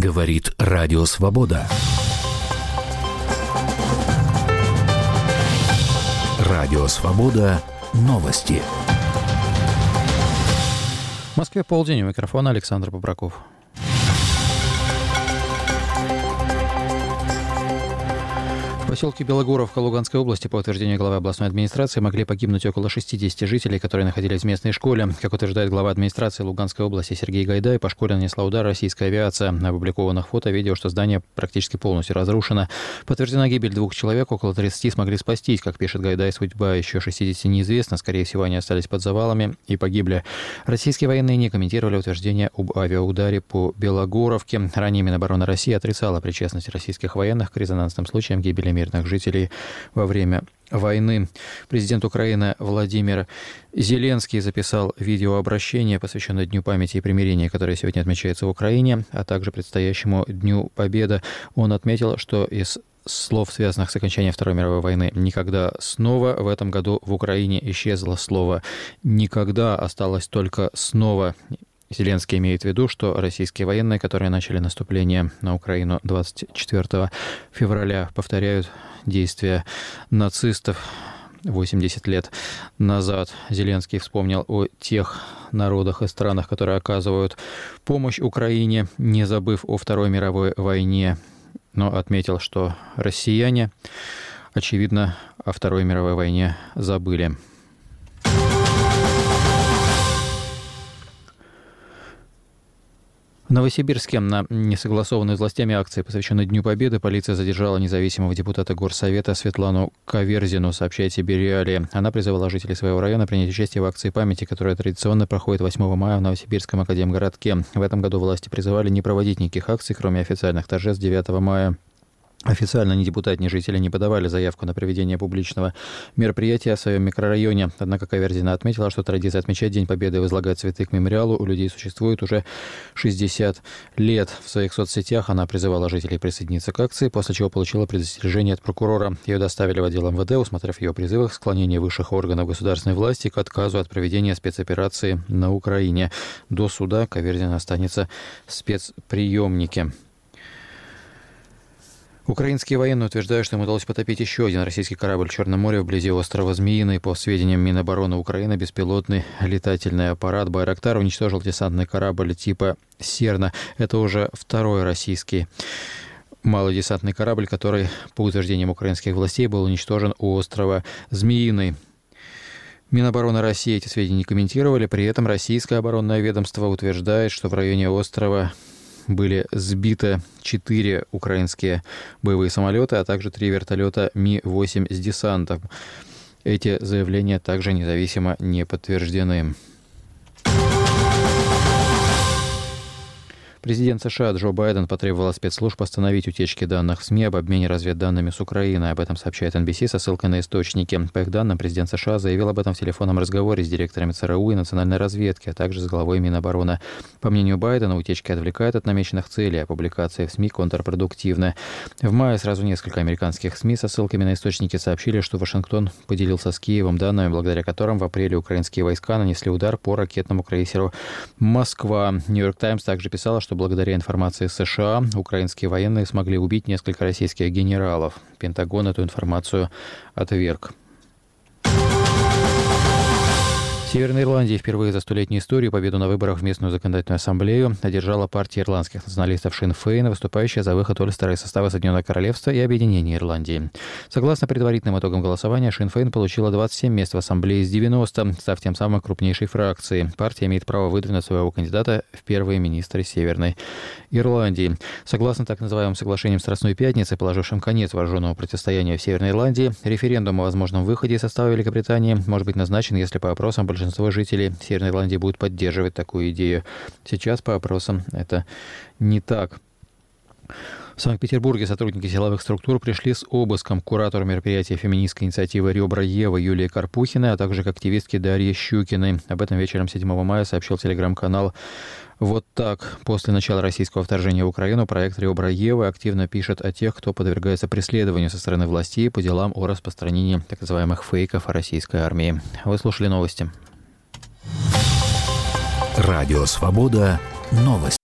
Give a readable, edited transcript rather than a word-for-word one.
Говорит Радио Свобода. Радио Свобода. Новости. В Москве полдень. У микрофона Александр Бобраков. В поселке Белогоровка Луганской области, по утверждению главы областной администрации, могли погибнуть около 60 жителей, которые находились в местной школе. Как утверждает глава администрации Луганской области Сергей Гайдай, по школе нанесла удар российская авиация. На опубликованных фото видео, что здание практически полностью разрушено. Подтверждена гибель 2 человек, около 30 смогли спастись. Как пишет Гайдай, судьба еще 60 неизвестна. Скорее всего, они остались под завалами и погибли. Российские военные не комментировали утверждение об авиаударе по Белогоровке. Ранее Минобороны России отрицала причастность российских военных к резонансным случаям гибели мирных жителей во время войны. Президент Украины Владимир Зеленский записал видеообращение, посвященное Дню памяти и примирения, которое сегодня отмечается в Украине, а также предстоящему Дню Победы. Он отметил, что из слов, связанных с окончанием Второй мировой войны «никогда снова», в этом году в Украине исчезло слово «никогда», осталось только «снова». Зеленский имеет в виду, что российские военные, которые начали наступление на Украину 24 февраля, повторяют действия нацистов 80 лет назад. Зеленский вспомнил о тех народах и странах, которые оказывают помощь Украине, не забыв о Второй мировой войне, но отметил, что россияне, очевидно, о Второй мировой войне забыли. В Новосибирске на несогласованной с властями акции, посвященной Дню Победы, полиция задержала независимого депутата Горсовета Светлану Каверзину, сообщает Сибирь-Реалии. Она призывала жителей своего района принять участие в акции памяти, которая традиционно проходит 8 мая в Новосибирском академгородке. В этом году власти призывали не проводить никаких акций, кроме официальных торжеств 9 мая. Официально ни депутат, ни жители не подавали заявку на проведение публичного мероприятия в своем микрорайоне. Однако Каверзина отметила, что традиция отмечать День Победы и возлагать цветы к мемориалу у людей существует уже 60 лет. В своих соцсетях она призывала жителей присоединиться к акции, после чего получила предостережение от прокурора. Ее доставили в отдел МВД, усмотрев ее призывы к склонению высших органов государственной власти к отказу от проведения спецоперации на Украине. До суда Каверзина останется в спецприемнике. Украинские военные утверждают, что им удалось потопить еще один российский корабль в Черном море вблизи острова Змеиный. По сведениям Минобороны Украины, беспилотный летательный аппарат «Байрактар» уничтожил десантный корабль типа «Серна». Это уже второй российский малый десантный корабль, который, по утверждениям украинских властей, был уничтожен у острова Змеиный. Минобороны России эти сведения не комментировали. При этом российское оборонное ведомство утверждает, что в районе острова были сбиты 4 украинские боевые самолета, а также 3 вертолета Ми-8 с десантом. Эти заявления также независимо не подтверждены. Президент США Джо Байден потребовал от спецслужб остановить утечки данных в СМИ об обмене разведданными с Украиной. Об этом сообщает NBC со ссылкой на источники. По их данным, президент США заявил об этом в телефонном разговоре с директорами ЦРУ и национальной разведки, а также с главой Минобороны. По мнению Байдена, утечки отвлекают от намеченных целей, а публикации в СМИ контрпродуктивны. В мае сразу несколько американских СМИ со ссылками на источники сообщили, что Вашингтон поделился с Киевом данными, благодаря которым в апреле украинские войска нанесли удар по ракетному крейсеру «Москва». Нью-Йорк Таймс также писала, что благодаря информации США украинские военные смогли убить несколько российских генералов. Пентагон эту информацию отверг. В Северной Ирландии впервые за столетнюю историю победу на выборах в местную законодательную ассамблею одержала партия ирландских националистов Шин Фейн, выступающая за выход Ольстера из состава Соединенного Королевства и объединение Ирландии. Согласно предварительным итогам голосования, Шин Фейн получила 27 мест в ассамблее из 90, став тем самым крупнейшей фракцией. Партия имеет право выдвинуть своего кандидата в первые министры Северной Ирландии. Согласно так называемым соглашениям Страстной Пятницы, положившим конец вооруженному противостоянию в Северной Ирландии, референдум о возможном выходе из состава Великобритании может быть назначен, если по опросам большинство жителей Северной Ирландии будут поддерживать такую идею. Сейчас по опросам это не так. В Санкт-Петербурге сотрудники силовых структур пришли с обыском к куратору мероприятия феминистской инициативы «Ребра Евы» Юлии Карпухиной, а также к активистке Дарье Щукиной. Об этом вечером 7 мая сообщил телеграм-канал «Вот так». После начала российского вторжения в Украину проект «Ребра Евы» активно пишет о тех, кто подвергается преследованию со стороны властей по делам о распространении так называемых фейков о российской армии. Вы слушали новости. Радио Свобода. Новости.